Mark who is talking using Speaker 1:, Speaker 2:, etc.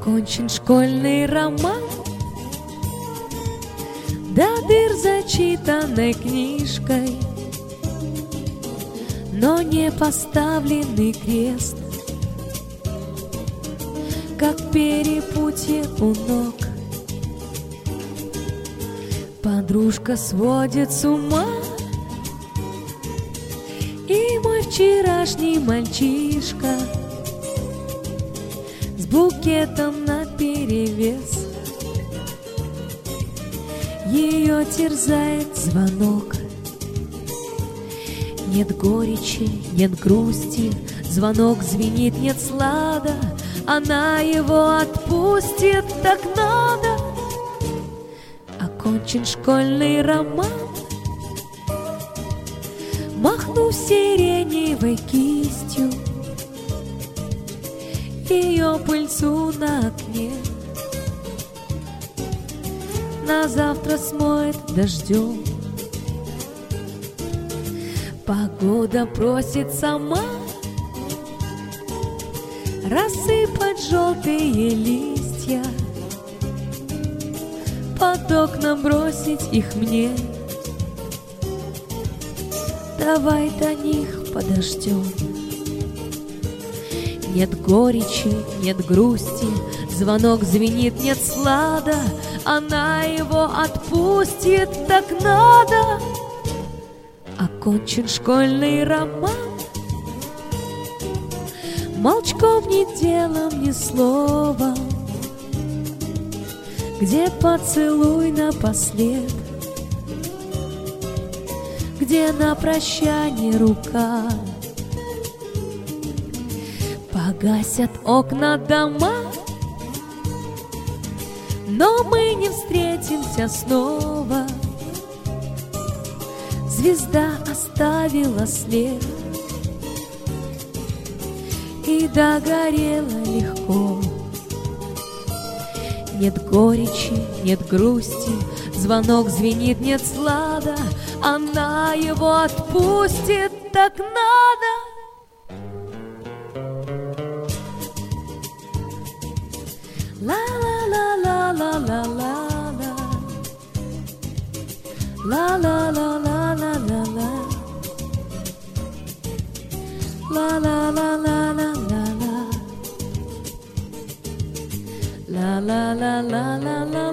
Speaker 1: Окончен школьный роман, до дыр зачитанной книжкой, но не поставленный крест, как перепутье у ног. Подружка сводит с ума, и мой вчерашний мальчишка с букетом наперевес. Ее терзает звонок. Нет горечи, нет грусти, звонок звенит, нет слада. Она его отпустит, так надо. Окончен школьный роман, махну сиреневой кистью ее пыльцу на окне. На завтра смоет дождем. Погода просит сама рассыпать желтые листья, под окна бросить их мне. Давай до них подождем. Нет горечи, нет грусти, звонок звенит, нет слада. Она его отпустит, так надо. Окончен школьный роман, молчком, ни делом, ни словом. Где поцелуй напослед, где на прощание рука. Погасят окна дома, но мы не встретимся снова. Звезда оставила след и догорела легко. Нет горечи, нет грусти, звонок звенит, нет слада. Она его отпустит, так надо. Ла-ла-ла-ла-ла-ла-ла, ла-ла-ла-ла-ла-ла-ла, ла-ла-ла-ла-ла-ла, ла-ла-ла-ла-ла-ла.